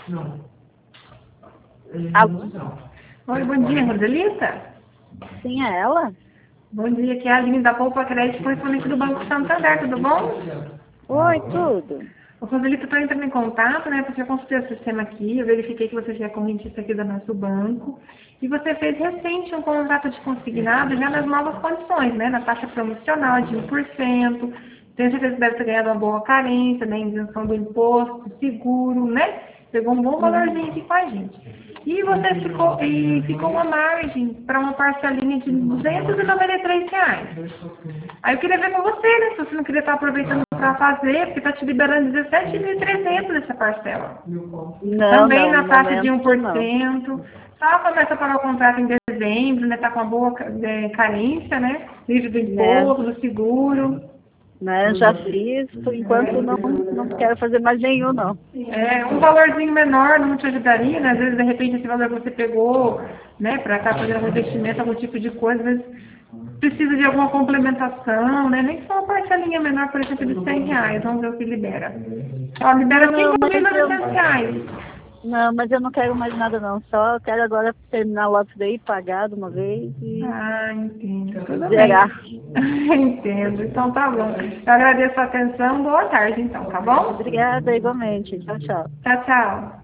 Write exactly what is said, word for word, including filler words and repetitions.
Alô? Oi, bom dia, Rodelita. Sim, é ela? Bom dia, aqui é a Aline da Poupa Crédito, correspondente do Banco Santander, tudo bom? Oi, tudo. O Rodelita, estou entrando em contato, né, porque eu consultei o sistema aqui, eu verifiquei que você já é correntista aqui do nosso banco, e você fez recente um contrato de consignado já nas novas condições, né, na taxa promocional de um por cento, tenho certeza que deve ter ganhado uma boa carência, né, isenção do imposto, seguro, né, pegou um bom valorzinho aqui com a gente. E você ficou, e ficou uma margem para uma parcelinha de duzentos e noventa e três reais. Aí eu queria ver com você, né, se você não queria estar aproveitando para fazer, porque está te liberando dezessete mil e trezentos dessa parcela. Não, Também não, na no taxa de um momento por não. cento. Só começa a pagar o contrato em dezembro, né? Tá com uma boa é, carência, né? Livre do Né, imposto, do seguro. né, já fiz, por enquanto não, não quero fazer mais nenhum, não. É, um valorzinho menor não te ajudaria, né? Às vezes, de repente, esse valor que você pegou, né, para estar fazendo algum investimento, algum tipo de coisa, às vezes precisa de alguma complementação, né? Nem que só uma parcelinha menor, por exemplo, de cem reais, vamos ver o que libera. Ó, libera Não, cinco mil e mas eu, novecentos reais. não, mas eu não quero mais nada, não. Só quero agora terminar logo isso daí, pagar de uma vez e Ah, entendo. Tudo bem. zerar. Entendo. Então tá bom. Eu agradeço a atenção. Boa tarde, então, tá bom? Obrigada, igualmente. Tchau, tchau. Tchau, tchau.